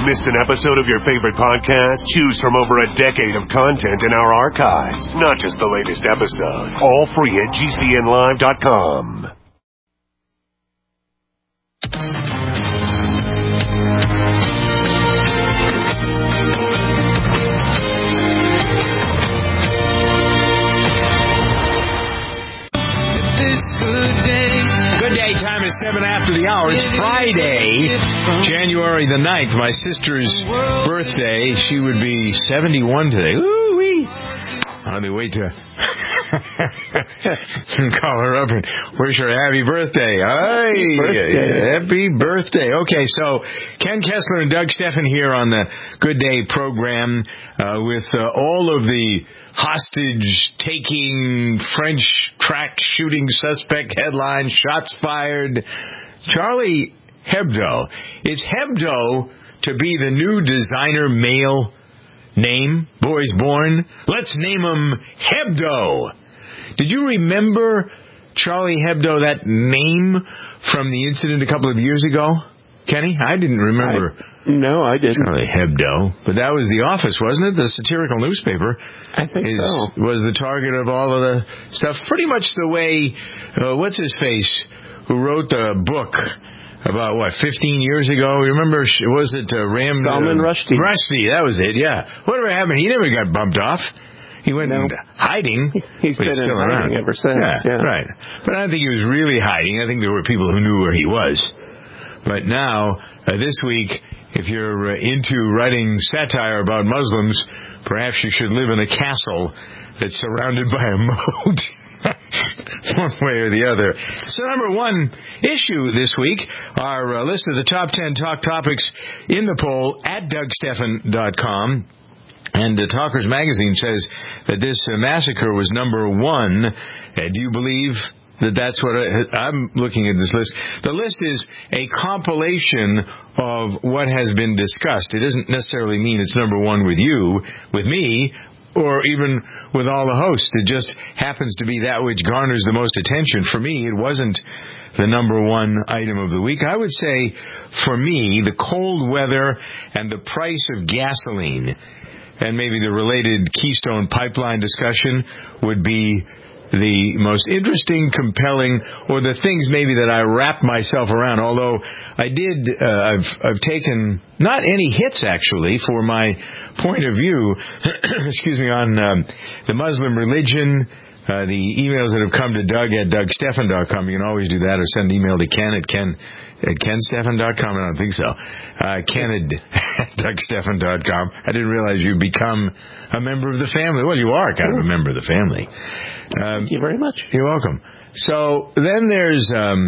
Missed an episode of your favorite podcast? Choose from over a decade of content in our archives, not just the latest episode. All free at GCNlive.com. Good day. Time is 7 after the hour. It's Friday, January the 9th. My sister's birthday. She would be 71 today. Ooh-wee. On the way to call her up and wish her happy birthday. Happy birthday. Okay, so Ken Kessler and Doug Stephan here on the Good Day program with all of the hostage-taking French track shooting suspect headlines, shots fired. Charlie Hebdo. Is Hebdo to be the new designer male name? Boys born? Let's name him Hebdo. Did you remember Charlie Hebdo, that name from the incident a couple of years ago? Kenny? I didn't remember. No, I didn't. Charlie Hebdo. But that was The Office, wasn't it? The satirical newspaper. I think so. Was the target of all of the stuff. Pretty much the way, what's his face, who wrote the book about, 15 years ago? Remember, was it Salman Rushdie. Rushdie, that was it, yeah. Whatever happened, he never got bumped off. He went into hiding. He's been in hiding ever since. Yeah, right. But I don't think he was really hiding. I think there were people who knew where he was. But now, this week, if you're into writing satire about Muslims, perhaps you should live in a castle that's surrounded by a moat. One way or the other. So number one issue this week, our list of the top 10 talk topics in the poll at DougStephan.com. And Talkers Magazine says that this massacre was number one. Do you believe that that's what I'm looking at this list? The list is a compilation of what has been discussed. It doesn't necessarily mean it's number one with you, with me, or even with all the hosts. It just happens to be that which garners the most attention. For me, it wasn't the number one item of the week. I would say, for me, the cold weather and the price of gasoline and maybe the related Keystone Pipeline discussion would be the most interesting, compelling, or the things maybe that I wrap myself around. Although I've taken not any hits actually for my point of view, excuse me, on the Muslim religion. The emails that have come to Doug at DougStephan.com. You can always do that, or send an email to Ken at KenStephan.com. I don't think so. Ken at DougStephan.com. I didn't realize you'd become a member of the family. Well, you are kind of a member of the family. Thank you very much. You're welcome. So then there's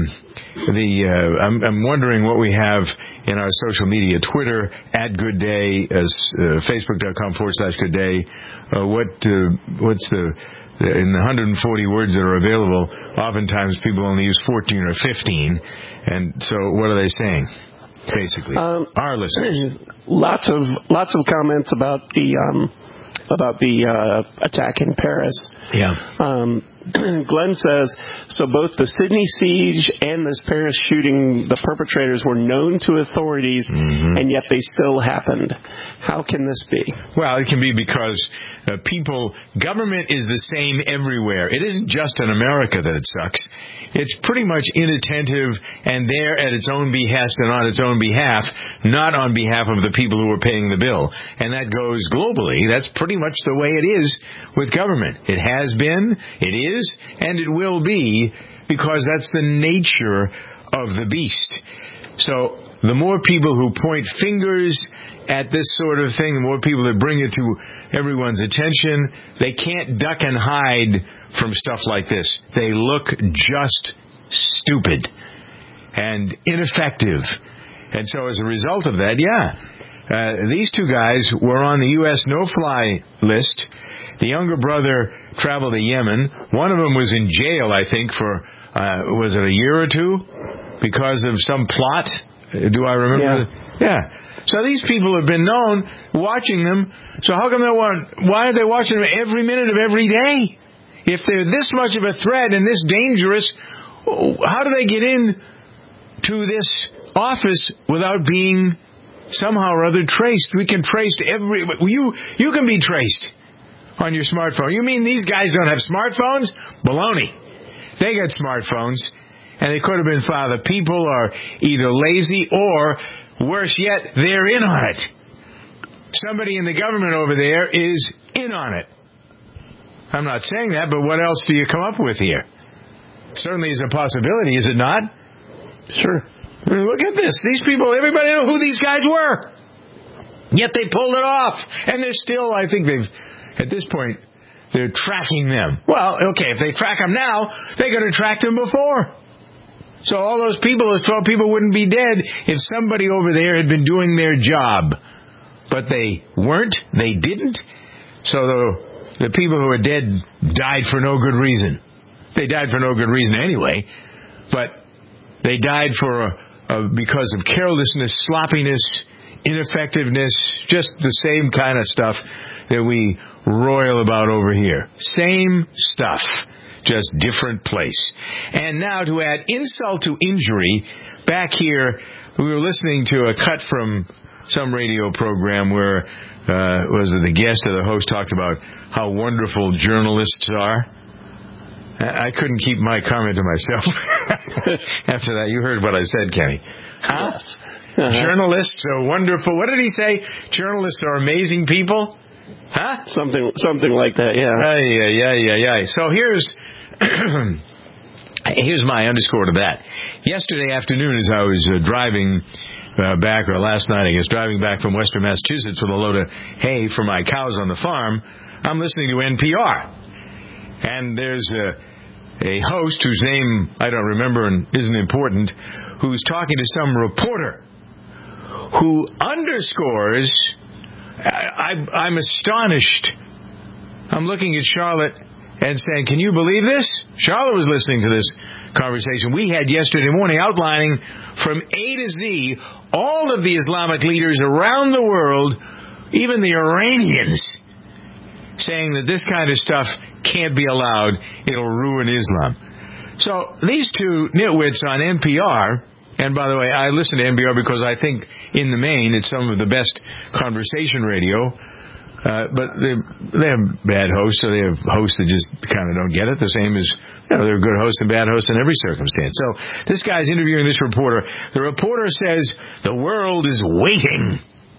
I'm wondering what we have in our social media. Twitter at Good Day, Facebook.com/Good Day. What's the in the 140 words that are available, oftentimes people only use 14 or 15. And so what are they saying, basically? Our listeners. Lots of comments about the attack in Paris. Yeah. Glenn says, so both the Sydney siege and this Paris shooting, the perpetrators were known to authorities, and yet they still happened. How can this be? Well, it can be because government is the same everywhere. It isn't just in America that it sucks. It's pretty much inattentive and there at its own behest and on its own behalf, not on behalf of the people who are paying the bill. And that goes globally. That's pretty much the way it is with government. It has been, it is, and it will be, because that's the nature of the beast. So the more people who point fingers at this sort of thing, the more people that bring it to everyone's attention, they can't duck and hide from stuff like this. They look just stupid and ineffective. And so as a result of that, these two guys were on the U.S. no-fly list. The younger brother traveled to Yemen. One of them was in jail, I think, for, was it a year or two? Because of some plot? Do I remember? Yeah. So these people have been known, watching them. So how come why are they watching them every minute of every day? If they're this much of a threat and this dangerous, how do they get in to this office without being somehow or other traced. We can trace you can be traced on your smartphone. You mean these guys don't have smartphones? Baloney. They got smartphones, and they could have been found. The people are either lazy or, worse yet, they're in on it. Somebody in the government over there is in on it. I'm not saying that, but what else do you come up with here? Certainly is a possibility, is it not? Sure. Look at this. These people, everybody know who these guys were. Yet they pulled it off. And they're still, I think at this point, they're tracking them. Well, okay, if they track them now, they could have tracked them before. So all those 12 people wouldn't be dead if somebody over there had been doing their job. But they weren't. They didn't. So the people who are dead died for no good reason. They died for no good reason anyway. But they died because of carelessness, sloppiness, ineffectiveness, just the same kind of stuff that we royal about over here. Same stuff, just different place. And now to add insult to injury, back here we were listening to a cut from some radio program where the guest or the host talked about how wonderful journalists are. I couldn't keep my comment to myself. After that, you heard what I said, Kenny. Huh? Yes. Uh-huh. Journalists are wonderful. What did he say? Journalists are amazing people? Huh? Something like that, yeah. Yeah. So here's my underscore to that. Yesterday afternoon, as I was driving back, or last night, I guess, driving back from Western Massachusetts with a load of hay for my cows on the farm, I'm listening to NPR. And there's a host whose name I don't remember and isn't important, who's talking to some reporter who underscores, I'm astonished. I'm looking at Charlotte and saying, can you believe this? Charlotte was listening to this conversation we had yesterday morning, outlining from A to Z all of the Islamic leaders around the world, even the Iranians, saying that this kind of stuff can't be allowed. It'll ruin Islam. So these two nitwits on NPR, and by the way, I listen to NPR because I think in the main it's some of the best conversation radio, but they have bad hosts, so they have hosts that just kind of don't get it, the same as, there are good hosts and bad hosts in every circumstance. So this guy's interviewing this reporter. The reporter says the world is waiting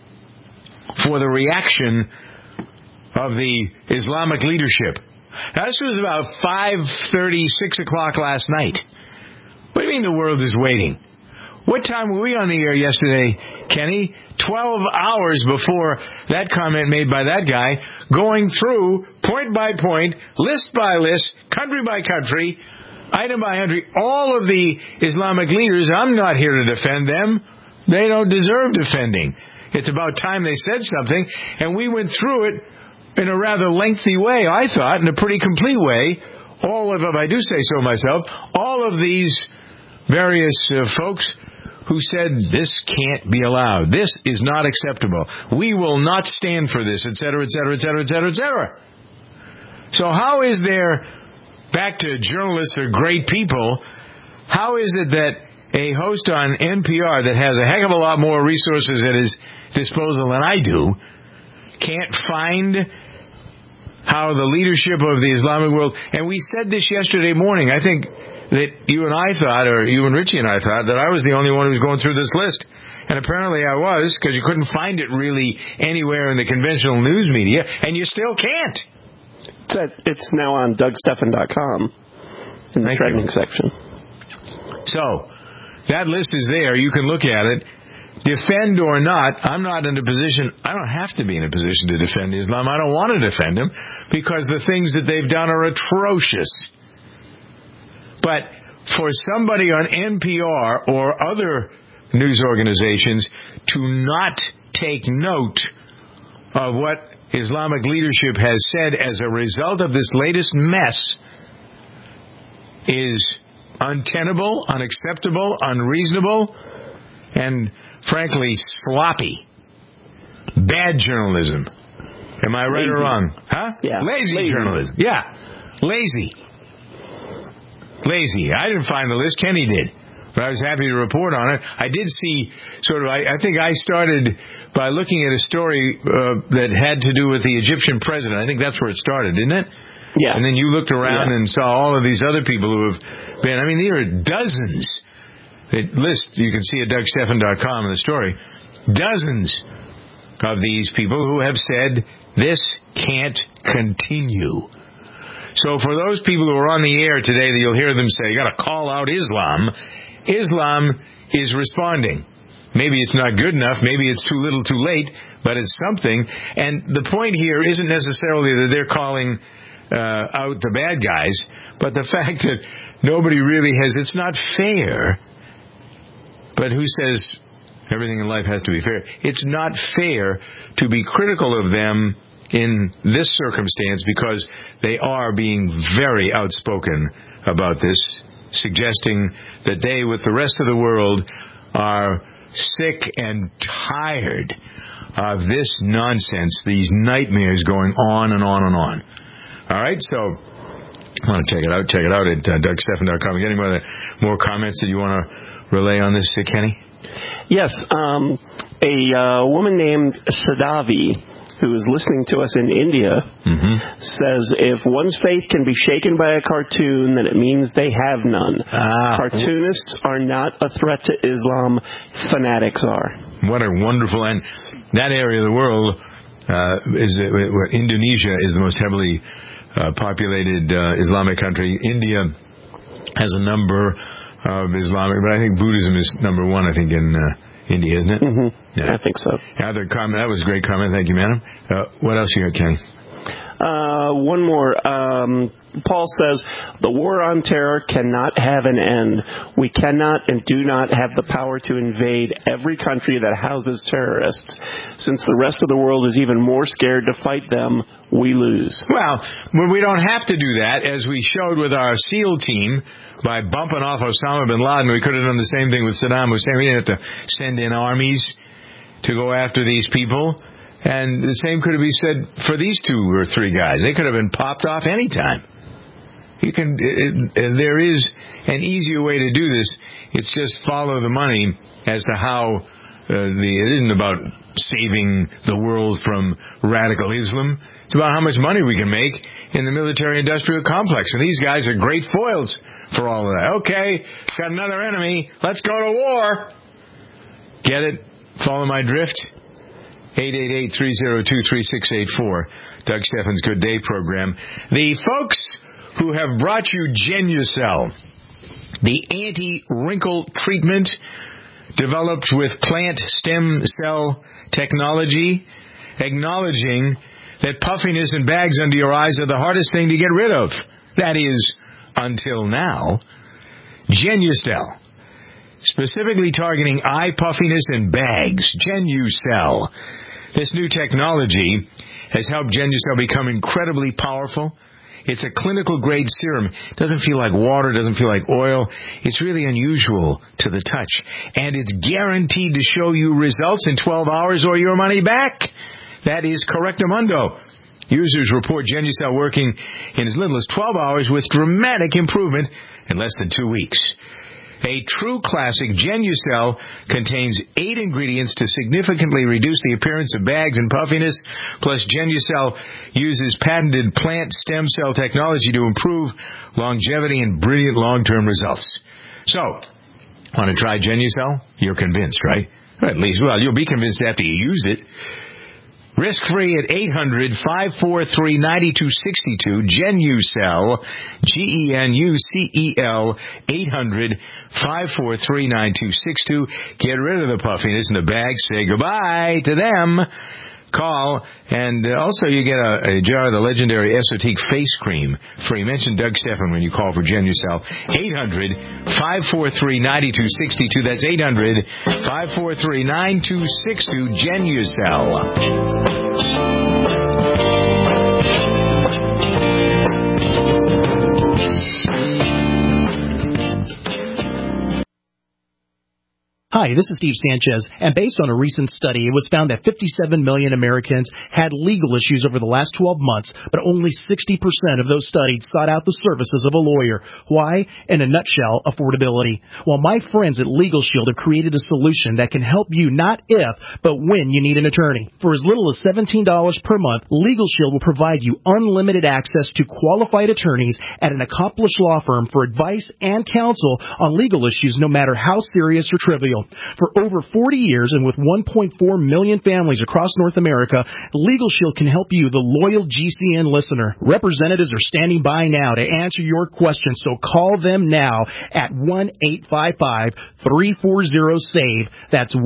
for the reaction of the Islamic leadership. Now, this was about 5:30, 6 o'clock last night. What do you mean the world is waiting? What time were we on the air yesterday, Kenny? 12 hours before that comment made by that guy, going through, point by point, list by list, country by country, item by item, all of the Islamic leaders. I'm not here to defend them. They don't deserve defending. It's about time they said something, and we went through it in a rather lengthy way, I thought, in a pretty complete way. All of them, I do say so myself, all of these various folks who said this can't be allowed. This is not acceptable. We will not stand for this, etc., etc., etc., etc., etc. So how is there, back to journalists are great people, how is it that a host on NPR that has a heck of a lot more resources at his disposal than I do can't find how the leadership of the Islamic world, and we said this yesterday morning, I think that you and I thought, or you and Richie and I thought, that I was the only one who was going through this list. And apparently I was, because you couldn't find it really anywhere in the conventional news media, and you still can't. It's now on DougStephan.com in the trending section. So, that list is there. You can look at it. Defend or not, I'm not in a position, I don't have to be in a position to defend Islam. I don't want to defend them because the things that they've done are atrocious. But for somebody on NPR or other news organizations to not take note of what Islamic leadership has said as a result of this latest mess is untenable, unacceptable, unreasonable, and frankly, sloppy. Bad journalism. Am I right or wrong? Huh? Yeah. Lazy journalism. Yeah. Lazy. I didn't find the list. Kenny did. But I was happy to report on it. I did see I think I started by looking at a story that had to do with the Egyptian president. I think that's where it started, didn't it? Yeah. And then you looked around and saw all of these other people who have been, there are dozens. You can see at DougStephan.com in the story, dozens of these people who have said, this can't continue. So for those people who are on the air today, that you'll hear them say, you got to call out Islam. Islam is responding. Maybe it's not good enough. Maybe it's too little, too late, but it's something. And the point here isn't necessarily that they're calling out the bad guys, but the fact that nobody really it's not fair. But who says everything in life has to be fair? It's not fair to be critical of them in this circumstance, because they are being very outspoken about this, suggesting that they, with the rest of the world, are sick and tired of this nonsense, these nightmares going on and on and on. All right, so I want to check it out at DougStephan.com. Any more comments that you want to relay on this, Kenny? Yes, a woman named Sadavi, who is listening to us in India, says if one's faith can be shaken by a cartoon, then it means they have none. Cartoonists are not a threat to Islam. Fanatics are. What a wonderful... And that area of the world, where Indonesia is the most heavily populated Islamic country. India has a number of Islamic... But I think Buddhism is number one, I think, in... India, isn't it? Mm-hmm. Yeah. I think so. Other comment. That was a great comment. Thank you, madam. What else you got, Kenny? One more. Paul says, the war on terror cannot have an end. We cannot and do not have the power to invade every country that houses terrorists. Since the rest of the world is even more scared to fight them, we lose. Well, we don't have to do that, as we showed with our SEAL team by bumping off Osama bin Laden. We could have done the same thing with Saddam Hussein. We didn't have to send in armies to go after these people. And the same could have been said for these 2 or 3 guys. They could have been popped off anytime. There is an easier way to do this. It's just follow the money as to how it isn't about saving the world from radical Islam. It's about how much money we can make in the military-industrial complex. And these guys are great foils for all of that. Okay, got another enemy. Let's go to war. Get it? Follow my drift? 888-302-3684. Doug Stephan's Good Day program. The folks who have brought you Genucel, the anti-wrinkle treatment developed with plant stem cell technology, acknowledging that puffiness and bags under your eyes are the hardest thing to get rid of. That is, until now. Genucel, specifically targeting eye puffiness and bags. Genucel. This new technology has helped Genucel become incredibly powerful. It's a clinical-grade serum. It doesn't feel like water, doesn't feel like oil. It's really unusual to the touch. And it's guaranteed to show you results in 12 hours or your money back. That is correctamundo. Users report Genucel working in as little as 12 hours with dramatic improvement in less than 2 weeks. A true classic, Genucel contains 8 ingredients to significantly reduce the appearance of bags and puffiness. Plus, Genucel uses patented plant stem cell technology to improve longevity and brilliant long-term results. So, want to try Genucel? You're convinced, right? Or at least, you'll be convinced after you use it. Risk-free at 800-543-9262. Genucel, Genucel, 800-543-9262. Get rid of the puffiness in the bag. Say goodbye to them. Call, and also you get a jar of the legendary Esotique face cream free. Mention Doug Stephan when you call for Genucel. 800-543-9262. That's 800-543-9262. Genucel. Hi, this is Steve Sanchez, and based on a recent study, it was found that 57 million Americans had legal issues over the last 12 months, but only 60% of those studied sought out the services of a lawyer. Why? In a nutshell, affordability. Well, my friends at Legal Shield have created a solution that can help you not if, but when you need an attorney. For as little as $17 per month, Legal Shield will provide you unlimited access to qualified attorneys at an accomplished law firm for advice and counsel on legal issues, no matter how serious or trivial. For over 40 years and with 1.4 million families across North America, Legal Shield can help you, the loyal GCN listener. Representatives are standing by now to answer your questions, so call them now at 1-855-340-SAVE. That's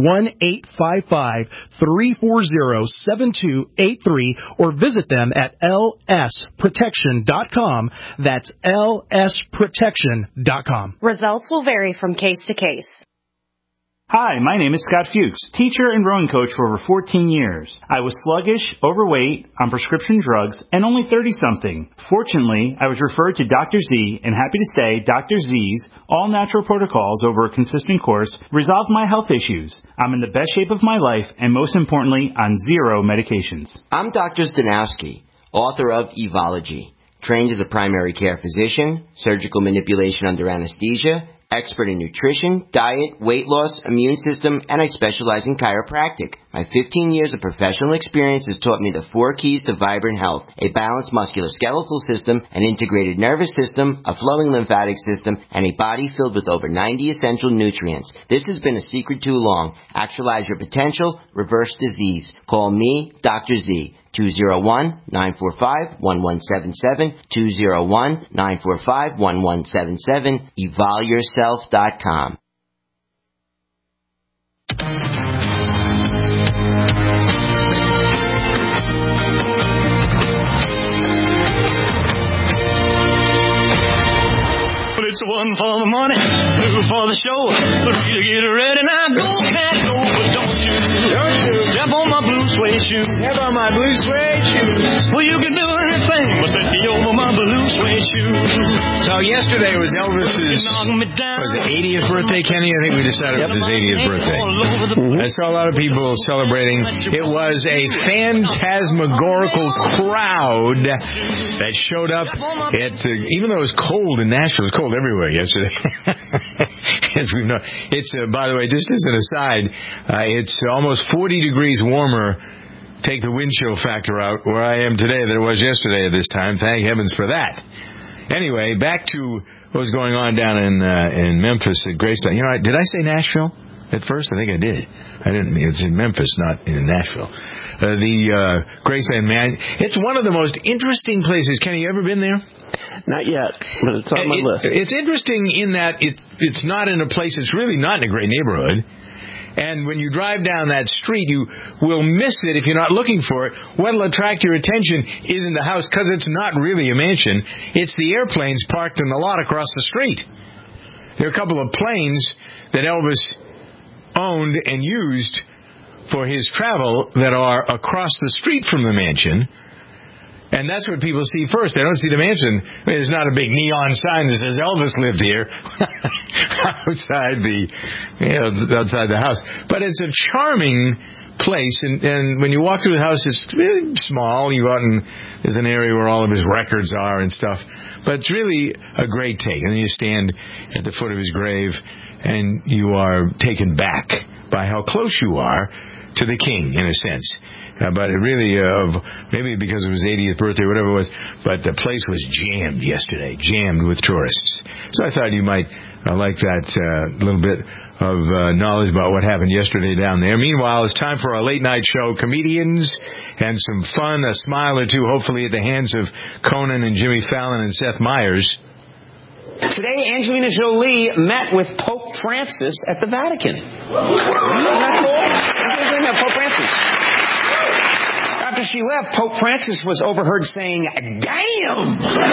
1-855-340-7283, or visit them at lsprotection.com. That's lsprotection.com. Results will vary from case to case. Hi, my name is Scott Fuchs, teacher and rowing coach for over 14 years. I was sluggish, overweight, on prescription drugs, and only 30-something. Fortunately, I was referred to Dr. Z, and happy to say Dr. Z's all-natural protocols over a consistent course resolved my health issues. I'm in the best shape of my life, and most importantly, on 0 medications. I'm Dr. Zdanowski, author of Evology, trained as a primary care physician, surgical manipulation under anesthesia, expert in nutrition, diet, weight loss, immune system, and I specialize in chiropractic. My 15 years of professional experience has taught me the 4 keys to vibrant health: a balanced musculoskeletal system, an integrated nervous system, a flowing lymphatic system, and a body filled with over 90 essential nutrients. This has been a secret too long. Actualize your potential, reverse disease. Call me, Dr. Z. 201-945-1177, 201-945-1177, evolyourself.com. It's one for the money, 2 for the show, 3 to get ready. Now go, cat, go, but don't you step on my blue suede shoe. Step on my blue suede shoes. Well, you can do anything but take me over my blue suede shoe. So yesterday was Elvis's, was it 80th birthday, Kenny? I think we decided it was his 80th birthday. I saw a lot of people celebrating. It was a phantasmagorical crowd that showed up at, even though it was cold in Nashville, it was cold everywhere yesterday. As we've known. It's, by the way, just as an aside, it's almost 40 degrees warmer, take the wind chill factor out, where I am today than it was yesterday at this time. Thank heavens for that. Anyway, back to what was going on down in Memphis at Graceland. You know, did I say Nashville at first? I think I did. I didn't. It's in Memphis, not in Nashville. The Graceland, man, it's one of the most interesting places. Kenny, you ever been there? Not yet, but it's on my list. It's interesting in that it's not in a place, it's really not in a great neighborhood. And when you drive down that street, you will miss it if you're not looking for it. What'll attract your attention isn't the house, because it's not really a mansion. It's the airplanes parked in the lot across the street. There are a couple of planes that Elvis owned and used for his travel that are across the street from the mansion. And that's what people see first. They don't see the mansion. I mean, there's not a big neon sign that says Elvis lived here outside the house. But it's a charming place. And when you walk through the house, it's really small. You go out and there's an area where all of his records are and stuff. But it's really a great take. And then you stand at the foot of his grave and you are taken back by how close you are to the king, in a sense. But it really, maybe because it was 80th birthday, whatever it was, but the place was jammed yesterday, jammed with tourists. So I thought you might like that little bit of knowledge about what happened yesterday down there. Meanwhile, it's time for our late night show, comedians, and some fun, a smile or two, hopefully at the hands of Conan and Jimmy Fallon and Seth Meyers. Today, Angelina Jolie met with Pope Francis at the Vatican. Isn't that cool? Angelina met Pope Francis. After she left, Pope Francis was overheard saying, "Damn!"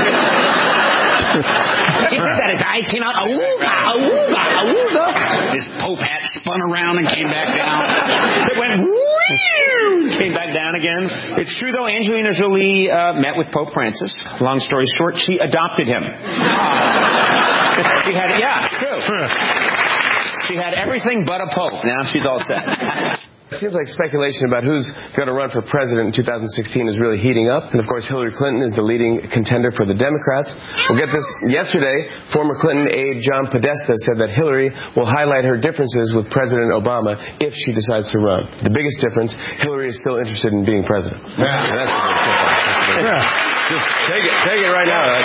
He said that his eyes came out, "Awooga, awooga, awooga." His Pope hat spun around and came back down. It went, whoo, came back down again. It's true, though, Angelina Jolie met with Pope Francis. Long story short, she adopted him. She She had everything but a pope. Now she's all set. It seems like speculation about who's going to run for president in 2016 is really heating up. And, of course, Hillary Clinton is the leading contender for the Democrats. We'll get this. Yesterday, former Clinton aide John Podesta said that Hillary will highlight her differences with President Obama if she decides to run. The biggest difference, Hillary is still interested in being president. Yeah, that's the biggest difference. Just take it right now.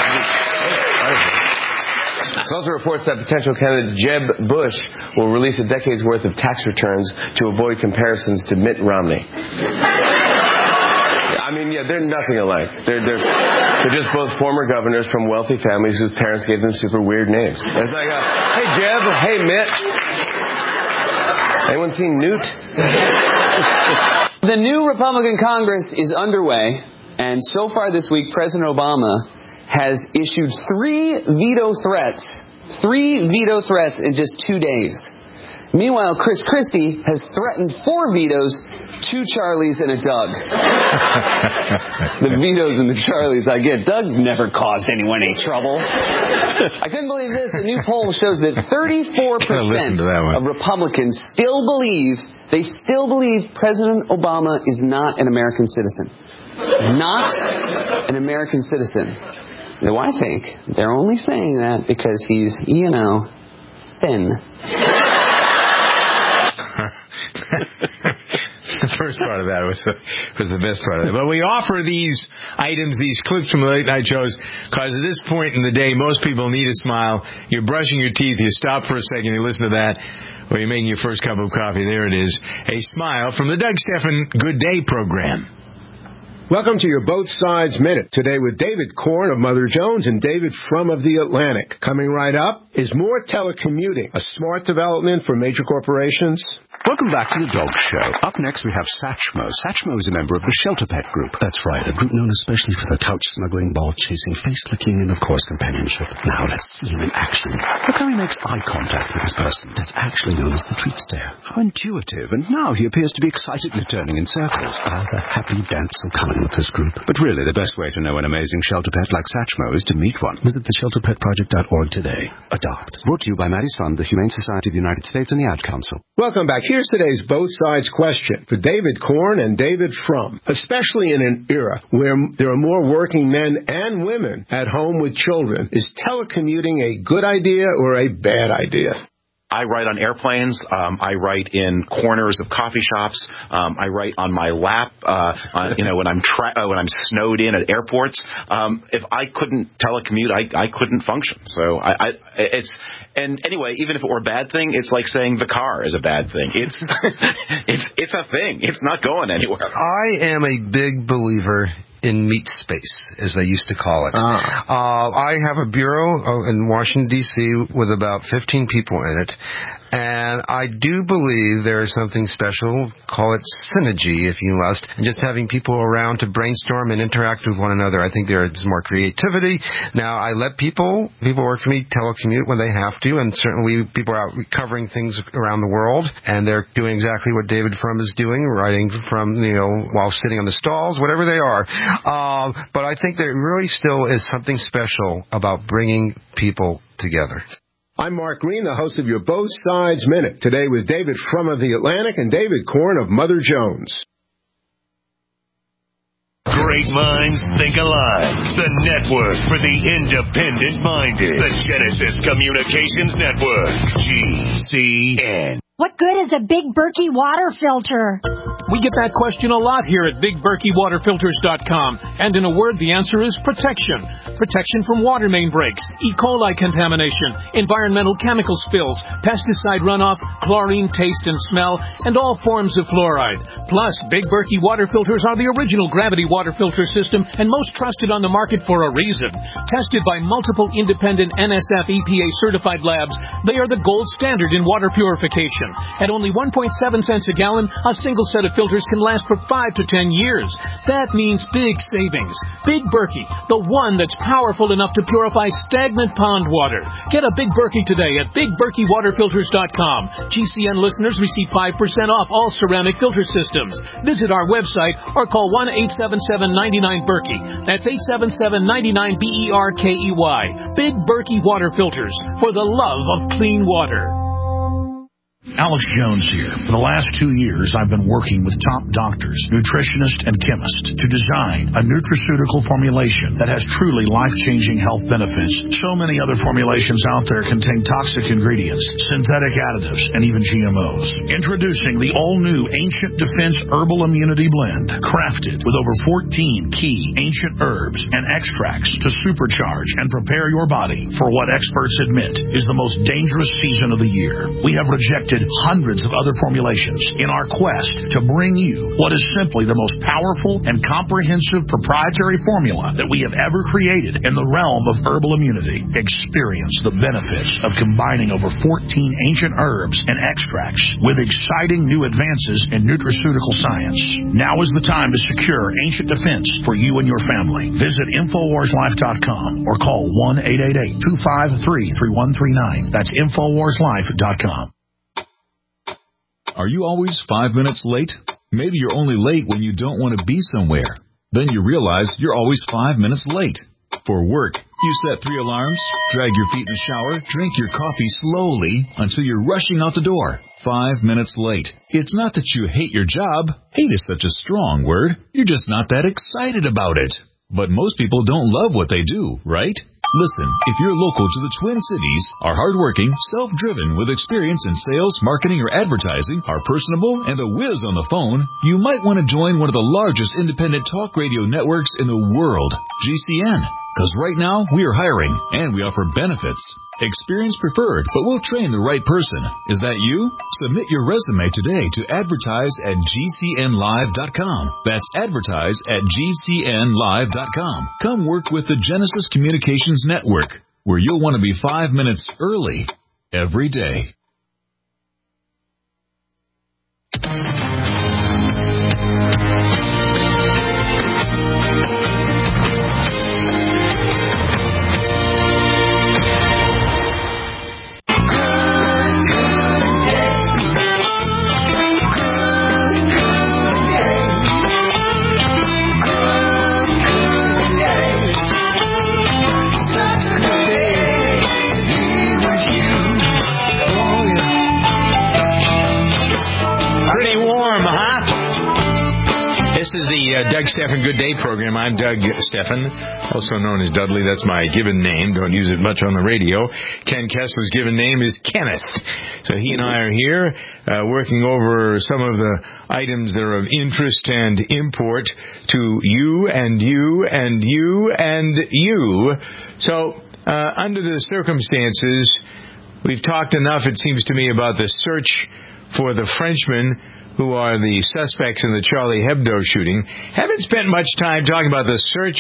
There's also reports that potential candidate Jeb Bush will release a decade's worth of tax returns to avoid comparisons to Mitt Romney. I mean, yeah, they're nothing alike. They're just both former governors from wealthy families whose parents gave them super weird names. It's like, hey Jeb, hey Mitt. Anyone seen Newt? The new Republican Congress is underway, and so far this week, President Obama has issued 3 veto threats in just 2 days. Meanwhile, Chris Christie has threatened 4 vetoes, 2 Charlies and a Doug. The vetoes and the Charlies I get. Doug never caused anyone any trouble. I couldn't believe this. A new poll shows that 34% of Republicans still believe President Obama is not an American citizen. Not an American citizen. Though I think they're only saying that because he's, thin. The first part of that was the best part of it. But we offer these items, these clips from the late night shows, because at this point in the day, most people need a smile. You're brushing your teeth, you stop for a second, you listen to that, or you're making your first cup of coffee. There it is. A smile from the Doug Stephan Good Day program. Welcome to your Both Sides Minute. Today with David Korn of Mother Jones and David Frum of The Atlantic. Coming right up is more telecommuting, a smart development for major corporations. Welcome back to The Dog Show. Up next, we have Satchmo. Satchmo is a member of the Shelter Pet Group. That's right, a group known especially for their couch-snuggling, ball-chasing, face-licking, and, of course, companionship. Now, let's see him in action. Look how he makes eye contact with his person. That's actually known as the treat stare. How intuitive. And now he appears to be excitedly turning in circles. The happy dance will come in with this group. But really, the best way to know an amazing shelter pet like Satchmo is to meet one. Visit theshelterpetproject.org today. Adopt. Brought to you by Maddie's Fund, the Humane Society of the United States, and the Ad Council. Welcome back. Here's today's Both Sides question for David Korn and David Frum. Especially in an era where there are more working men and women at home with children, is telecommuting a good idea or a bad idea? I write on airplanes. I write in corners of coffee shops. I write on my lap. When I'm snowed in at airports. If I couldn't telecommute, I couldn't function. So anyway, even if it were a bad thing, it's like saying the car is a bad thing. It's a thing. It's not going anywhere. I am a big believer in meat space, as they used to call it. I have a bureau in Washington, D.C. with about 15 people in it, and I do believe there is something special, call it synergy, if you must, and just having people around to brainstorm and interact with one another. I think there is more creativity. Now, I let people work for me telecommute when they have to, and certainly people are out recovering things around the world, and they're doing exactly what David Frum is doing, writing from, while sitting on the stalls, whatever they are. But I think there really still is something special about bringing people together. I'm Mark Green, the host of your Both Sides Minute. Today with David Frum of The Atlantic and David Korn of Mother Jones. Great minds think alike. The network for the independent-minded. The Genesis Communications Network. GCN. What good is a Big Berkey water filter? We get that question a lot here at BigBerkeyWaterFilters.com. And in a word, the answer is protection. Protection from water main breaks, E. coli contamination, environmental chemical spills, pesticide runoff, chlorine taste and smell, and all forms of fluoride. Plus, Big Berkey water filters are the original gravity water filter system and most trusted on the market for a reason. Tested by multiple independent NSF EPA certified labs, they are the gold standard in water purification. At only 1.7 cents a gallon, a single set of filters can last for 5 to 10 years. That means big savings. Big Berkey, the one that's powerful enough to purify stagnant pond water. Get a Big Berkey today at BigBerkeyWaterFilters.com. GCN listeners receive 5% off all ceramic filter systems. Visit our website or call 1-877-99-BERKEY. That's 877-99-BERKEY. Big Berkey Water Filters, for the love of clean water. Alex Jones here. For the last 2 years, I've been working with top doctors, nutritionists, and chemists to design a nutraceutical formulation that has truly life-changing health benefits. So many other formulations out there contain toxic ingredients, synthetic additives, and even GMOs. Introducing the all-new Ancient Defense Herbal Immunity Blend, crafted with over 14 key ancient herbs and extracts to supercharge and prepare your body for what experts admit is the most dangerous season of the year. We have rejected hundreds of other formulations in our quest to bring you what is simply the most powerful and comprehensive proprietary formula that we have ever created in the realm of herbal immunity. Experience the benefits of combining over 14 ancient herbs and extracts with exciting new advances in nutraceutical science. Now is the time to secure Ancient Defense for you and your family. Visit InfoWarsLife.com or call 1-888-253-3139. That's InfoWarsLife.com. Are you always 5 minutes late? Maybe you're only late when you don't want to be somewhere. Then you realize you're always 5 minutes late. For work, you set 3 alarms, drag your feet in the shower, drink your coffee slowly until you're rushing out the door. 5 minutes late. It's not that you hate your job. Hate is such a strong word. You're just not that excited about it. But most people don't love what they do, right? Listen, if you're local to the Twin Cities, are hardworking, self-driven, with experience in sales, marketing, or advertising, are personable, and a whiz on the phone, you might want to join one of the largest independent talk radio networks in the world, GCN. Because right now, we are hiring, and we offer benefits. Experience preferred, but we'll train the right person. Is that you? Submit your resume today to advertise at GCNlive.com. That's advertise at GCNlive.com. Come work with the Genesis Communications Network, where you'll want to be 5 minutes early every day. This is the Doug Stephan Good Day program. I'm Doug Stephan, also known as Dudley. That's my given name. Don't use it much on the radio. Ken Kessler's given name is Kenneth. So he and I are here working over some of the items that are of interest and import to you and you and you and you. So under the circumstances, we've talked enough, it seems to me, about the search for the Frenchmen who are the suspects in the Charlie Hebdo shooting. Haven't spent much time talking about the search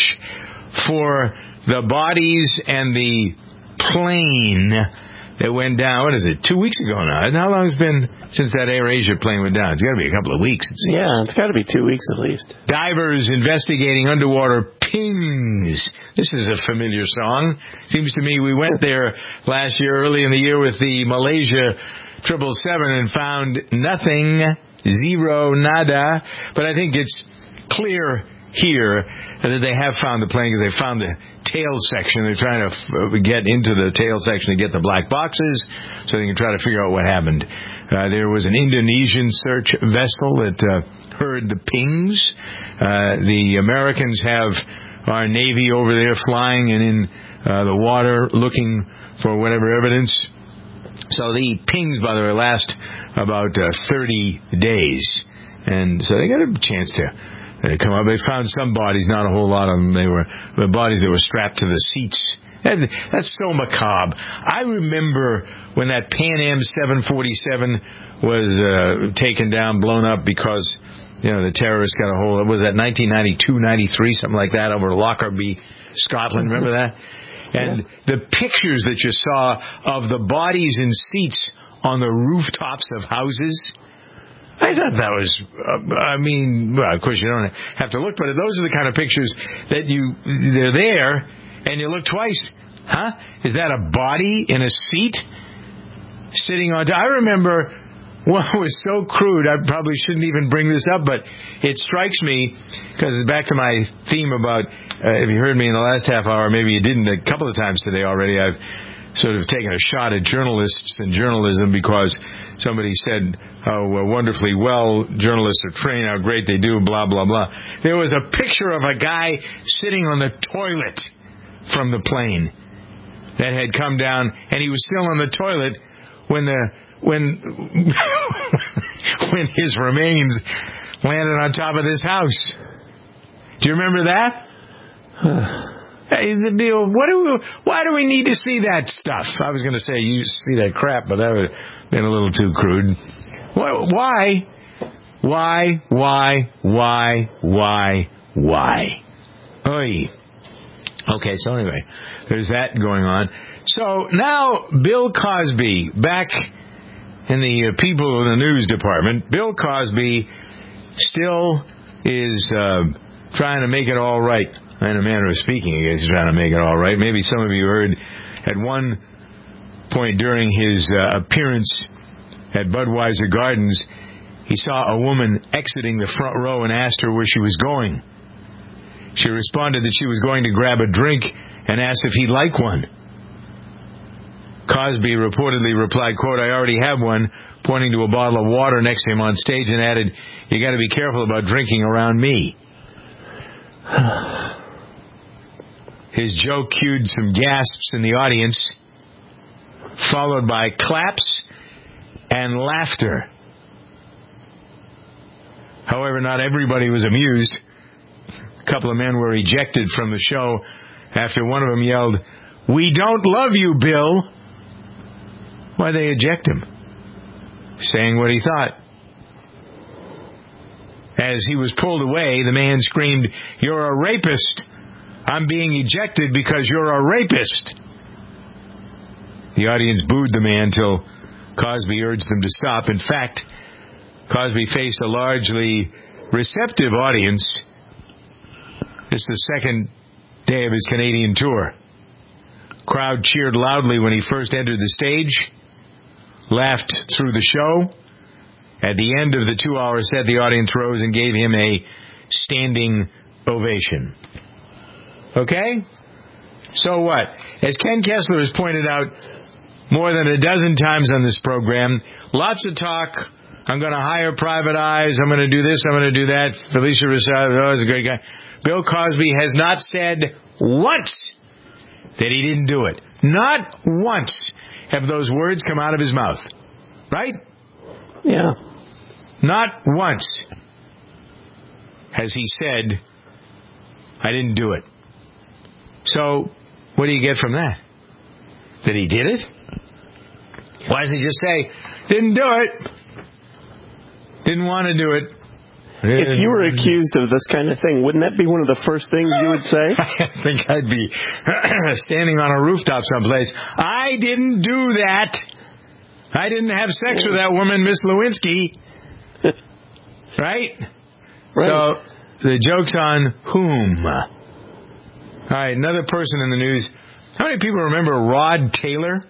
for the bodies and the plane that went down. What is it, 2 weeks ago now? And how long has it been since that Air Asia plane went down? It's got to be a couple of weeks. Yeah, it's got to be 2 weeks at least. Divers investigating underwater pings. This is a familiar song. Seems to me we went there last year, early in the year, with the Malaysia 777 and found nothing. Zero, nada. But I think it's clear here that they have found the plane because they found the tail section. They're trying to get into the tail section to get the black boxes so they can try to figure out what happened. There was an Indonesian search vessel that heard the pings. The Americans have our Navy over there flying and in the water looking for whatever evidence. So the pings, by the way, last about 30 days. And so they got a chance to come up. They found some bodies, not a whole lot of them. They were the bodies that were strapped to the seats. That's so macabre. I remember when that Pan Am 747 was taken down, blown up because, you know, the terrorists got a hold of it. Was that 1992, 93, something like that, over Lockerbie, Scotland. Remember that? And the pictures that you saw of the bodies and seats on the rooftops of houses, I thought that was, well, of course you don't have to look, but those are the kind of pictures that they're there, and you look twice. Huh? Is that a body in a seat sitting on top? I remember one was so crude, I probably shouldn't even bring this up, but it strikes me, because it's back to my theme about, if you heard me in the last half hour, maybe you didn't, a couple of times today already, I've sort of taken a shot at journalists and journalism because somebody said how wonderfully well journalists are trained, how great they do, blah, blah, blah. There was a picture of a guy sitting on the toilet from the plane that had come down, and he was still on the toilet when when his remains landed on top of this house. Do you remember that? Hey, the deal. Why do we need to see that stuff? I was going to say you see that crap, but that would have been a little too crude. Why? Oy. Okay, so anyway, there's that going on. So now Bill Cosby, back in the people in the news department, Bill Cosby still is trying to make it all right. In a manner of speaking, he's trying to make it all right. Maybe some of you heard at one point during his appearance at Budweiser Gardens, he saw a woman exiting the front row and asked her where she was going. She responded that she was going to grab a drink and asked if he'd like one. Cosby reportedly replied, quote, "I already have one," pointing to a bottle of water next to him on stage, and added, "You got to be careful about drinking around me." His joke cued some gasps in the audience, followed by claps and laughter. However, not everybody was amused. A couple of men were ejected from the show after one of them yelled, "We don't love you, Bill." Why'd they eject him? Saying what he thought. As he was pulled away, the man screamed, "You're a rapist. I'm being ejected because you're a rapist." The audience booed the man till Cosby urged them to stop. In fact, Cosby faced a largely receptive audience. It's the second day of his Canadian tour. Crowd cheered loudly when he first entered the stage, laughed through the show. At the end of the 2-hour set, the audience rose and gave him a standing ovation. Okay? So what? As Ken Kessler has pointed out more than a dozen times on this program, lots of talk. I'm going to hire private eyes. I'm going to do this. I'm going to do that. Felicia Rashad, is a great guy. Bill Cosby has not said once that he didn't do it. Not once have those words come out of his mouth. Right? Yeah. Not once has he said, "I didn't do it." So, what do you get from that? That he did it? Why doesn't he just say, "Didn't do it. Didn't want to do it"? If you were accused of this kind of thing, wouldn't that be one of the first things you would say? I think I'd be standing on a rooftop someplace. "I didn't do that. I didn't have sex with that woman, Miss Lewinsky." Right? So, the joke's on whom? All right, another person in the news. How many people remember Rod Taylor?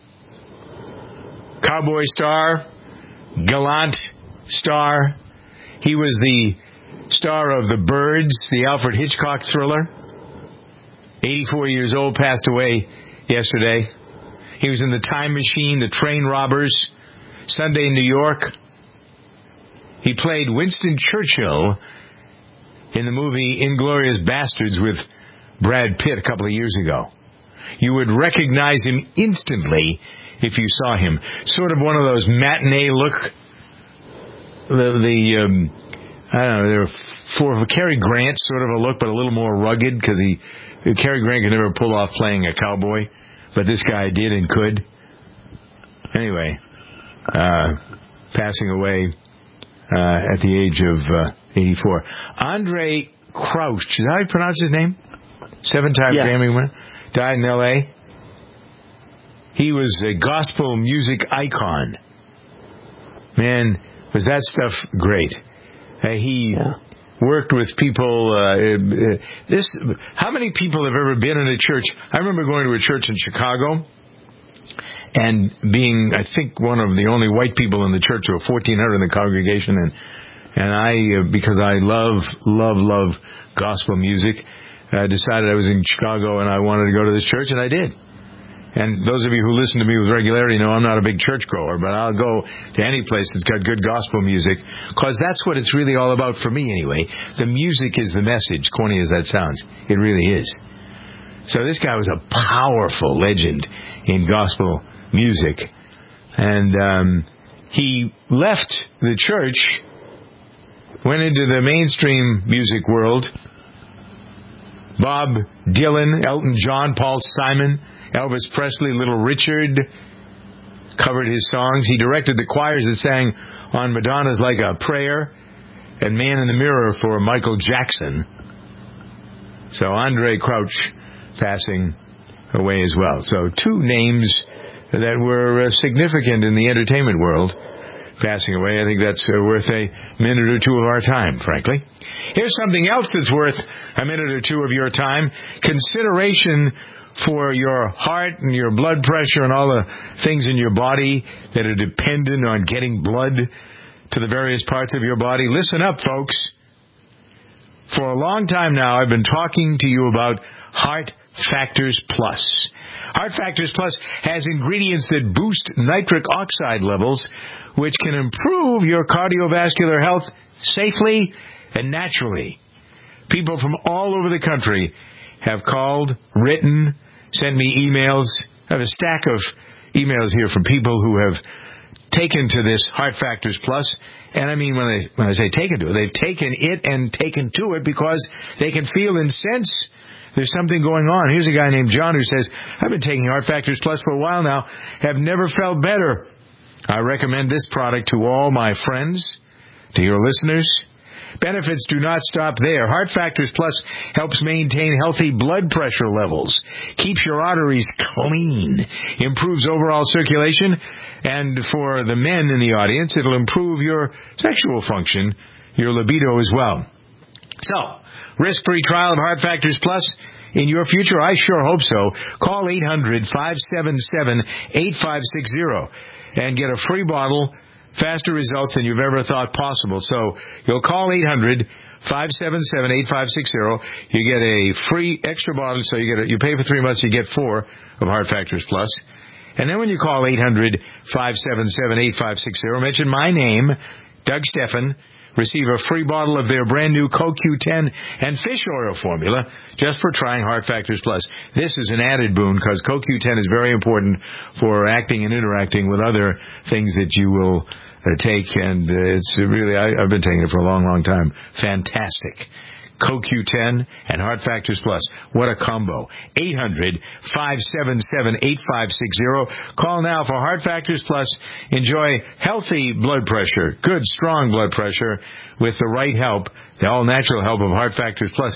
Cowboy star, gallant star. He was the star of The Birds, the Alfred Hitchcock thriller. 84 years old, passed away yesterday. He was in The Time Machine, The Train Robbers, Sunday in New York. He played Winston Churchill in the movie Inglourious Bastards with Brad Pitt a couple of years ago. You would recognize him instantly if you saw him. Sort of one of those matinee look. I don't know, they're for Cary Grant sort of a look, but a little more rugged, because Cary Grant could never pull off playing a cowboy, but this guy did and could. Anyway, passing away at the age of 84. Andre Crouch, is that how you pronounce his name? 7-time Grammy winner. Died in L.A. He was a gospel music icon. Man, was that stuff great. He worked with people. How many people have ever been in a church? I remember going to a church in Chicago and being, I think, one of the only white people in the church. There were 1,400 in the congregation, and I, because I love gospel music, I decided I was in Chicago and I wanted to go to this church, and I did. And those of you who listen to me with regularity know I'm not a big churchgoer, but I'll go to any place that's got good gospel music, because that's what it's really all about for me anyway. The music is the message, corny as that sounds. It really is. So this guy was a powerful legend in gospel music. And he left the church, went into the mainstream music world. Bob Dylan, Elton John, Paul Simon, Elvis Presley, Little Richard covered his songs. He directed the choirs that sang on Madonna's Like a Prayer and Man in the Mirror for Michael Jackson. So Andre Crouch passing away as well. So two names that were significant in the entertainment world passing away. I think that's worth a minute or two of our time, frankly. Here's something else that's worth a minute or two of your time. Consideration for your heart and your blood pressure and all the things in your body that are dependent on getting blood to the various parts of your body. Listen up, folks. For a long time now, I've been talking to you about Heart Factors Plus. Heart Factors Plus has ingredients that boost nitric oxide levels, which can improve your cardiovascular health safely and naturally. People from all over the country have called, written, sent me emails. I have a stack of emails here from people who have taken to this Heart Factors Plus. And I mean, when I say taken to it, they've taken it and taken to it because they can feel and sense there's something going on. Here's a guy named John who says, I've been taking Heart Factors Plus for a while now, have never felt better. I recommend this product to all my friends, to your listeners. Benefits do not stop there. Heart Factors Plus helps maintain healthy blood pressure levels, keeps your arteries clean, improves overall circulation, and for the men in the audience, it'll improve your sexual function, your libido as well. So, risk-free trial of Heart Factors Plus in your future? I sure hope so. Call 800-577-8560 and get a free bottle. Faster results than you've ever thought possible. So you'll call 800-577-8560. You get a free extra bottle. So you pay for 3 months, you get 4 of Heart Factors Plus. And then when you call 800-577-8560, mention my name, Doug Stephan. Receive a free bottle of their brand new CoQ10 and fish oil formula just for trying Heart Factors Plus. This is an added boon because CoQ10 is very important for acting and interacting with other things that you will take. And it's really, I've been taking it for a long, long time. Fantastic. CoQ10 and Heart Factors Plus. What a combo. 800-577-8560. Call now for Heart Factors Plus. Enjoy healthy blood pressure, good, strong blood pressure with the right help, the all-natural help of Heart Factors Plus.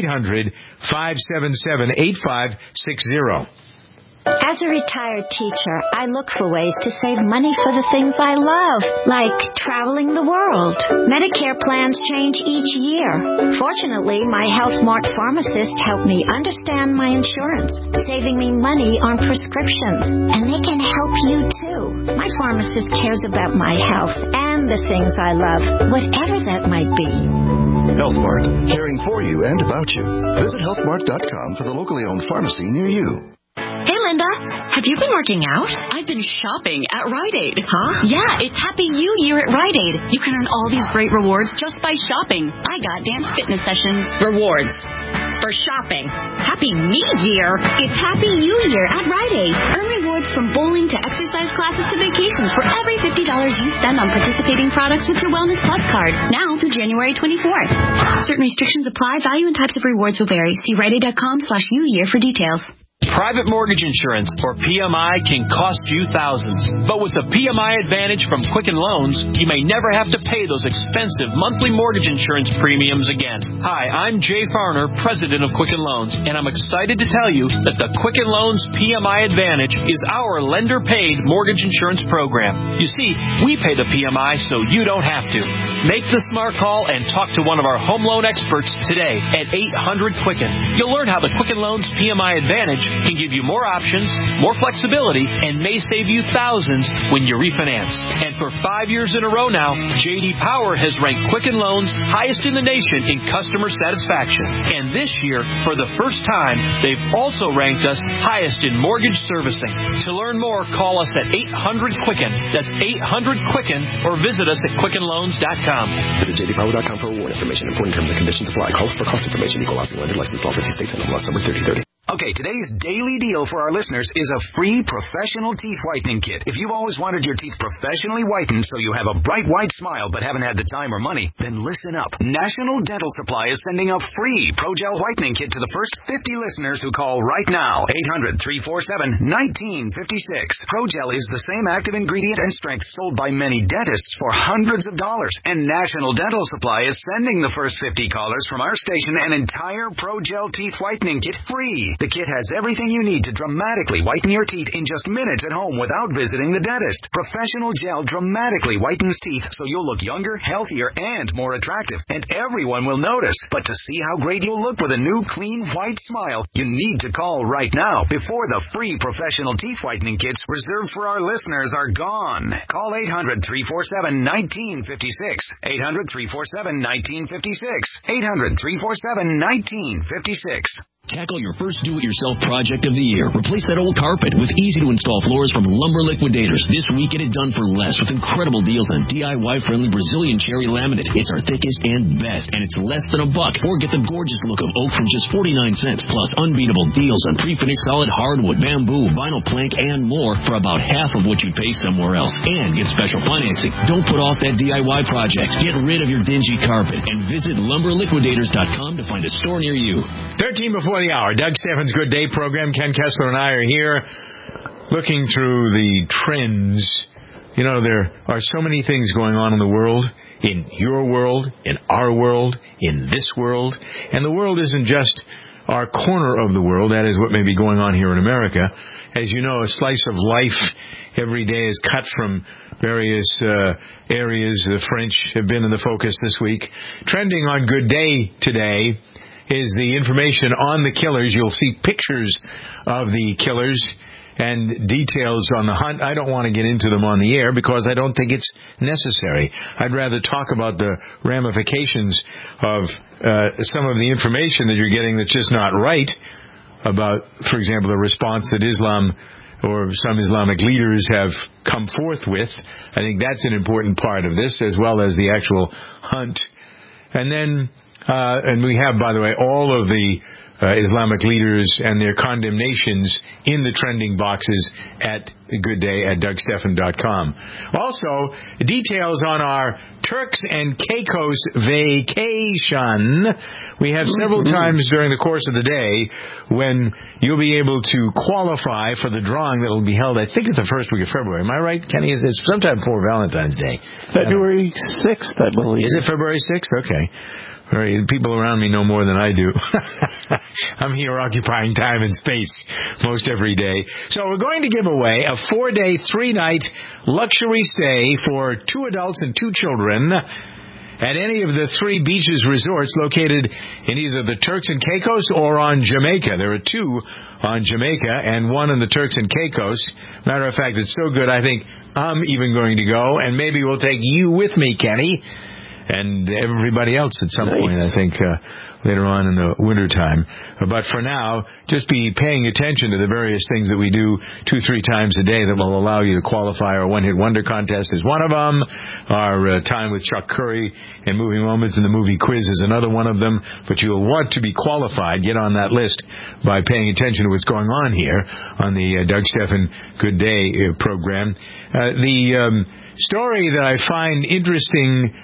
800-577-8560. As a retired teacher, I look for ways to save money for the things I love, like traveling the world. Medicare plans change each year. Fortunately, my HealthMart pharmacist helped me understand my insurance, saving me money on prescriptions. And they can help you, too. My pharmacist cares about my health and the things I love, whatever that might be. HealthMart, caring for you and about you. Visit healthmart.com for the locally owned pharmacy near you. Hey, Linda, have you been working out? I've been shopping at Rite Aid. Huh? Yeah, it's Happy New Year at Rite Aid. You can earn all these great rewards just by shopping. I got dance fitness sessions. Rewards for shopping. Happy New Year. It's Happy New Year at Rite Aid. Earn rewards from bowling to exercise classes to vacations for every $50 you spend on participating products with your Wellness Plus card. Now through January 24th. Certain restrictions apply. Value and types of rewards will vary. See RiteAid.com/New Year for details. Private mortgage insurance, or PMI, can cost you thousands. But with the PMI Advantage from Quicken Loans, you may never have to pay those expensive monthly mortgage insurance premiums again. Hi, I'm Jay Farner, president of Quicken Loans, and I'm excited to tell you that the Quicken Loans PMI Advantage is our lender-paid mortgage insurance program. You see, we pay the PMI so you don't have to. Make the smart call and talk to one of our home loan experts today at 800-QUICKEN. You'll learn how the Quicken Loans PMI Advantage can give you more options, more flexibility, and may save you thousands when you refinance. And for 5 years in a row now, J.D. Power has ranked Quicken Loans highest in the nation in customer satisfaction. And this year, for the first time, they've also ranked us highest in mortgage servicing. To learn more, call us at 800-QUICKEN. That's 800-QUICKEN, or visit us at QuickenLoans.com. Visit JDPower.com for award information. Important terms and conditions apply. Call for cost information. Equal housing lender. License law 50 states and law number 3030. Okay, today's daily deal for our listeners is a free professional teeth whitening kit. If you've always wanted your teeth professionally whitened so you have a bright white smile but haven't had the time or money, then listen up. National Dental Supply is sending a free Pro-Gel whitening kit to the first 50 listeners who call right now. 800-347-1956. Pro-Gel is the same active ingredient and strength sold by many dentists for hundreds of dollars. And National Dental Supply is sending the first 50 callers from our station an entire Pro-Gel teeth whitening kit free. The kit has everything you need to dramatically whiten your teeth in just minutes at home without visiting the dentist. Professional gel dramatically whitens teeth so you'll look younger, healthier, and more attractive. And everyone will notice. But to see how great you'll look with a new, clean, white smile, you need to call right now before the free professional teeth whitening kits reserved for our listeners are gone. Call 800-347-1956. 800-347-1956. 800-347-1956. Tackle your first do-it-yourself project of the year. Replace that old carpet with easy-to-install floors from Lumber Liquidators. This week, get it done for less with incredible deals on DIY-friendly Brazilian cherry laminate. It's our thickest and best, and it's less than $1. Or get the gorgeous look of oak from just 49 cents, plus unbeatable deals on pre-finished solid hardwood, bamboo, vinyl plank, and more for about half of what you'd pay somewhere else. And get special financing. Don't put off that DIY project. Get rid of your dingy carpet and visit LumberLiquidators.com to find a store near you. 13 before the hour. Doug Steffen's Good Day program. Ken Kessler and I are here looking through the trends. You know, there are so many things going on in the world, in your world, in our world, in this world. And the world isn't just our corner of the world. That is what may be going on here in America. As you know, a slice of life every day is cut from various areas. The French have been in the focus this week. Trending on Good Day today is the information on the killers. You'll see pictures of the killers and details on the hunt. I don't want to get into them on the air because I don't think it's necessary. I'd rather talk about the ramifications of some of the information that you're getting that's just not right about, for example, the response that Islam or some Islamic leaders have come forth with. I think that's an important part of this, as well as the actual hunt. And then and we have, by the way, all of the Islamic leaders and their condemnations in the trending boxes at Good Day at DougSteffen.com. Also, details on our Turks and Caicos vacation. We have several times during the course of the day when you'll be able to qualify for the drawing that will be held, I think it's the first week of February. Am I right, Kenny? It's sometime before Valentine's Day. February 6th, I believe. Is it February 6th? Okay. People around me know more than I do. I'm here occupying time and space most every day. So we're going to give away a 4-day, 3-night luxury stay for 2 adults and 2 children at any of the 3 beaches resorts located in either the Turks and Caicos or on Jamaica. There are 2 on Jamaica and 1 in the Turks and Caicos. Matter of fact, it's so good I think I'm even going to go, and maybe we'll take you with me, Kenny, and everybody else at some point, I think, later on in the wintertime. But for now, just be paying attention to the various things that we do 2-3 times a day that will allow you to qualify. Our One Hit Wonder contest is one of them. Our time with Chuck Curry and Movie Moments in the Movie Quiz is another one of them. But you'll want to be qualified. Get on that list by paying attention to what's going on here on the Doug Steffen Good Day program. The story that I find interesting,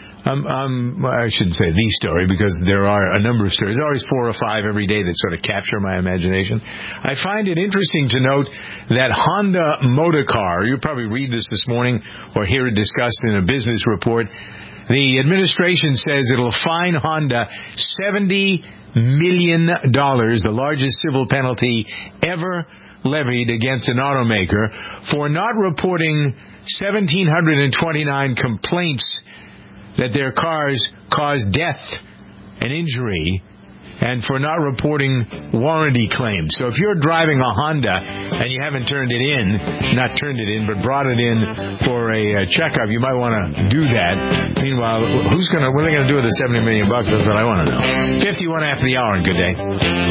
I shouldn't say the story because there are a number of stories. There's always 4 or 5 every day that sort of capture my imagination. I find it interesting to note that Honda Motorcar, you'll probably read this morning or hear it discussed in a business report. The administration says it'll fine Honda $70 million, the largest civil penalty ever levied against an automaker for not reporting 1,729 complaints that their cars caused death and injury and for not reporting warranty claims. So if you're driving a Honda and you haven't brought it in for a checkup, you might want to do that. Meanwhile, what are they going to do with the $70 million? That's what I want to know. 51 after the hour, and good day.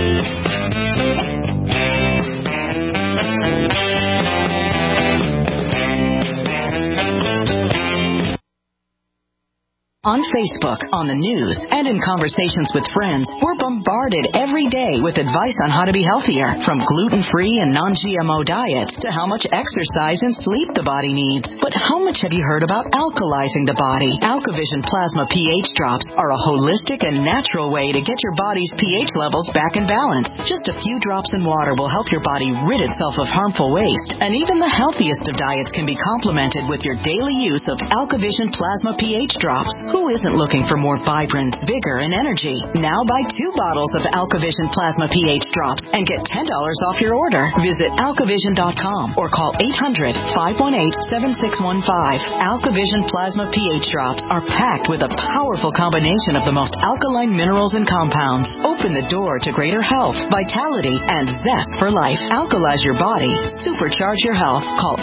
On Facebook, on the news, and in conversations with friends, we're bombarded every day with advice on how to be healthier, from gluten-free and non-GMO diets to how much exercise and sleep the body needs. But how much have you heard about alkalizing the body? AlkaVision Plasma pH drops are a holistic and natural way to get your body's pH levels back in balance. Just a few drops in water will help your body rid itself of harmful waste, and even the healthiest of diets can be complemented with your daily use of AlkaVision Plasma pH drops. Who isn't looking for more vibrance, vigor, and energy? Now buy 2 bottles of AlkaVision Plasma pH drops and get $10 off your order. Visit alkavision.com or call 800-518-7615. AlkaVision Plasma pH drops are packed with a powerful combination of the most alkaline minerals and compounds. Open the door to greater health, vitality, and zest for life. Alkalize your body. Supercharge your health. Call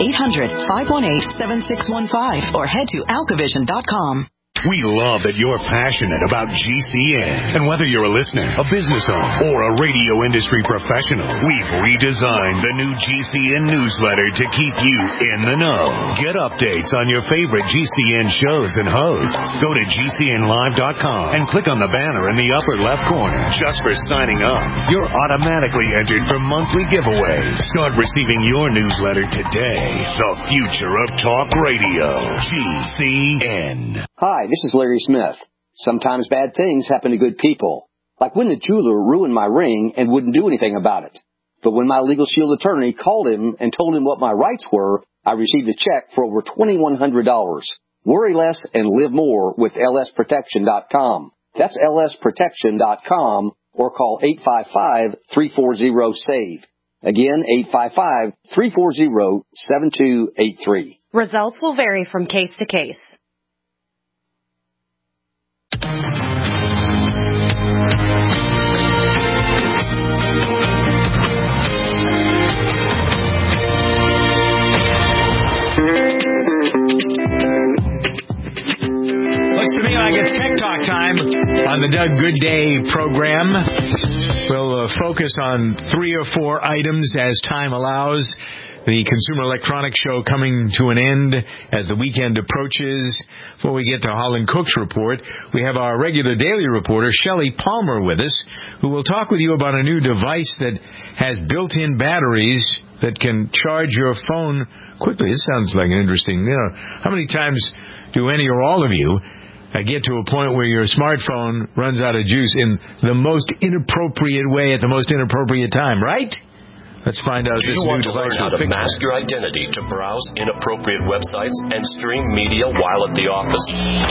800-518-7615 or head to alkavision.com. We love that you're passionate about GCN. And whether you're a listener, a business owner, or a radio industry professional, we've redesigned the new GCN newsletter to keep you in the know. Get updates on your favorite GCN shows and hosts. Go to GCNlive.com and click on the banner in the upper left corner. Just for signing up, you're automatically entered for monthly giveaways. Start receiving your newsletter today. The future of talk radio. GCN. Hi, this is Larry Smith. Sometimes bad things happen to good people. Like when the jeweler ruined my ring and wouldn't do anything about it. But when my Legal Shield attorney called him and told him what my rights were, I received a check for over $2,100. Worry less and live more with lsprotection.com. That's lsprotection.com or call 855-340-SAVE. Again, 855-340-7283. Results will vary from case to case. Looks to me like it's Tech Talk time on the Doug Goodday program. We'll focus on 3 or 4 items as time allows. The Consumer Electronics Show coming to an end as the weekend approaches. Before we get to Holland Cook's report, we have our regular daily reporter, Shelley Palmer, with us, who will talk with you about a new device that has built-in batteries that can charge your phone quickly. This sounds like an interesting, how many times do any or all of you get to a point where your smartphone runs out of juice in the most inappropriate way at the most inappropriate time, right? Let's find out. Do you want to learn how to mask your identity to browse inappropriate websites and stream media while at the office?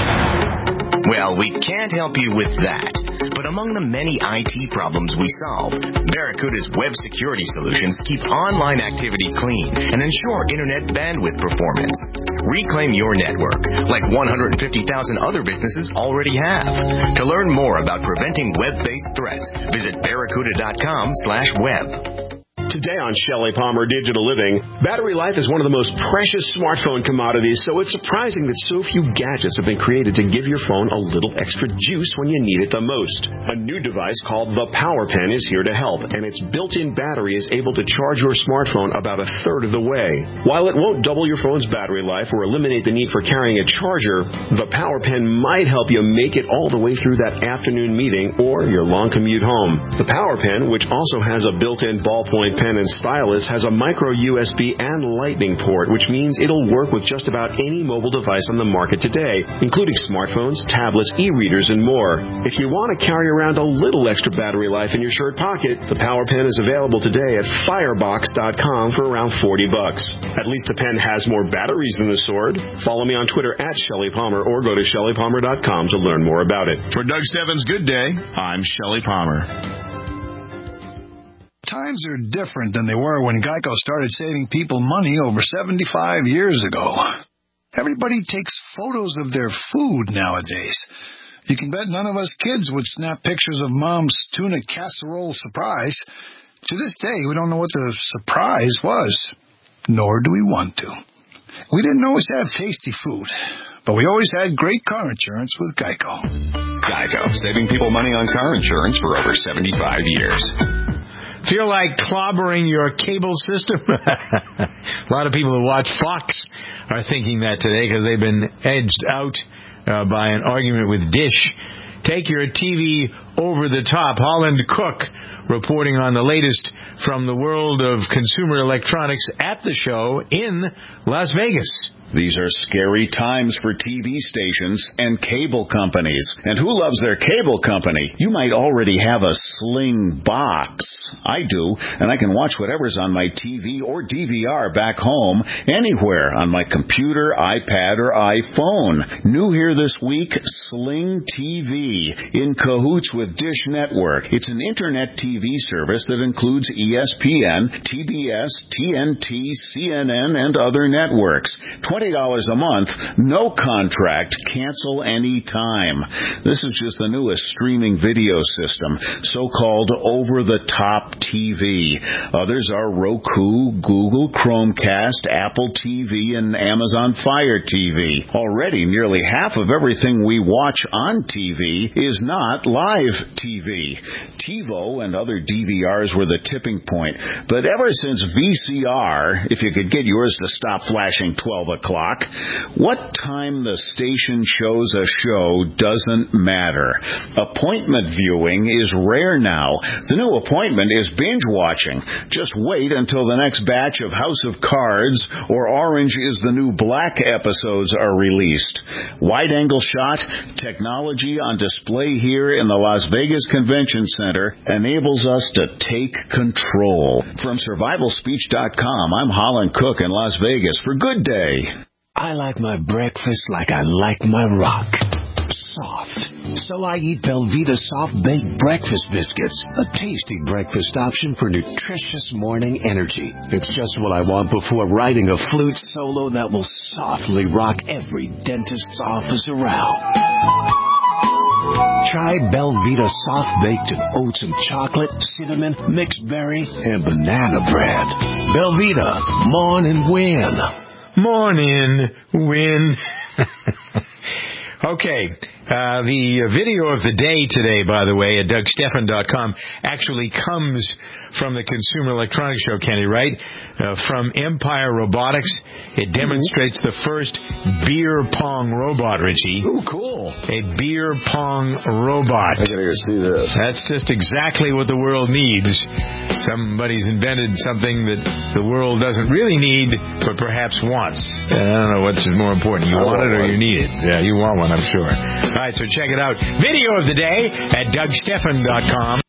Well, we can't help you with that. But among the many IT problems we solve, Barracuda's web security solutions keep online activity clean and ensure internet bandwidth performance. Reclaim your network, like 150,000 other businesses already have. To learn more about preventing web-based threats, visit barracuda.com/web. Today on Shelley Palmer Digital Living, battery life is one of the most precious smartphone commodities, so it's surprising that so few gadgets have been created to give your phone a little extra juice when you need it the most. A new device called the Power Pen is here to help, and its built-in battery is able to charge your smartphone about a third of the way. While it won't double your phone's battery life or eliminate the need for carrying a charger, the Power Pen might help you make it all the way through that afternoon meeting or your long commute home. The Power Pen, which also has a built-in ballpoint pen and stylus, has a micro USB and lightning port, which means it'll work with just about any mobile device on the market today, including smartphones, tablets, e-readers, and more. If you want to carry around a little extra battery life in your shirt pocket, the Power Pen is available today at Firebox.com for around $40. At least the pen has more batteries than the sword. Follow me on Twitter at Shelley Palmer or go to ShelleyPalmer.com to learn more about it. For Doug Stebbins' Good Day, I'm Shelley Palmer. Times are different than they were when Geico started saving people money over 75 years ago. Everybody takes photos of their food nowadays. You can bet none of us kids would snap pictures of Mom's tuna casserole surprise. To this day, we don't know what the surprise was, nor do we want to. We didn't always have tasty food, but we always had great car insurance with Geico. Geico, saving people money on car insurance for over 75 years. Feel like clobbering your cable system? A lot of people who watch Fox are thinking that today because they've been edged out by an argument with Dish. Take your TV over the top. Holland Cook reporting on the latest from the world of consumer electronics at the show in Las Vegas. These are scary times for TV stations and cable companies. And who loves their cable company? You might already have a Sling box. I do, and I can watch whatever's on my TV or DVR back home, anywhere on my computer, iPad, or iPhone. New here this week, Sling TV, in cahoots with Dish Network. It's an internet TV service that includes ESPN, TBS, TNT, CNN, and other networks. $20 a month, no contract, cancel any time. This is just the newest streaming video system, so-called over-the-top TV. Others are Roku, Google Chromecast, Apple TV, and Amazon Fire TV. Already, nearly half of everything we watch on TV is not live TV. TiVo and other DVRs were the tipping point, but ever since VCR, if you could get yours to stop flashing 12 o'clock, what time the station shows a show doesn't matter. Appointment viewing is rare now. The new appointment is binge watching. Just wait until the next batch of House of Cards or Orange is the New Black episodes are released. Wide-angle shot, technology on display here in the Las Vegas Convention Center enables us to take control. From survivalspeech.com, I'm Holland Cook in Las Vegas for Good Day. I like my breakfast like I like my rock. Soft. So I eat Belvita Soft Baked Breakfast Biscuits, a tasty breakfast option for nutritious morning energy. It's just what I want before writing a flute solo that will softly rock every dentist's office around. Try Belvita Soft Baked in oats and chocolate, cinnamon, mixed berry, and banana bread. Belvita, morning win. Morning, win. Okay, the video of the day today, by the way, at DougStephan.com, actually comes from the Consumer Electronics Show, Kenny, right? From Empire Robotics. It demonstrates the first beer pong robot, Richie. Ooh, cool. A beer pong robot. I gotta go see this. That's just exactly what the world needs. Somebody's invented something that the world doesn't really need, but perhaps wants. I don't know what's more important. You want it or you need it? Yeah, you want one, I'm sure. All right, so check it out. Video of the day at DougStephan.com.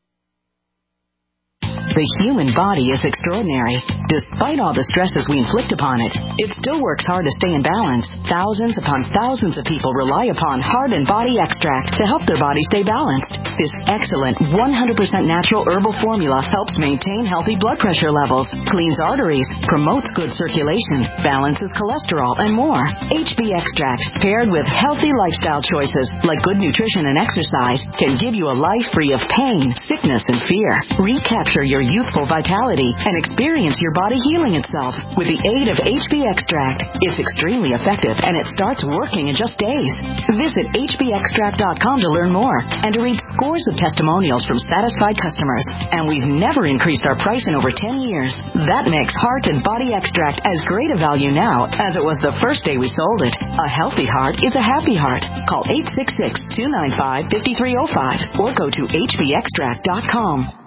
The human body is extraordinary. Despite all the stresses we inflict upon it, it still works hard to stay in balance. Thousands upon thousands of people rely upon Heart and Body Extract to help their body stay balanced. This excellent 100% natural herbal formula helps maintain healthy blood pressure levels, cleans arteries, promotes good circulation, balances cholesterol, and more. HB Extract, paired with healthy lifestyle choices like good nutrition and exercise, can give you a life free of pain, sickness, and fear. Recapture your youthful vitality and experience your body healing itself with the aid of HB Extract. It's extremely effective and it starts working in just days. Visit hbextract.com to learn more and to read scores of testimonials from satisfied customers. And we've never increased our price in over 10 years. That makes Heart and Body Extract as great a value now as it was the first day we sold it. A healthy heart is a happy heart. Call 866-295-5305 or go to hbextract.com.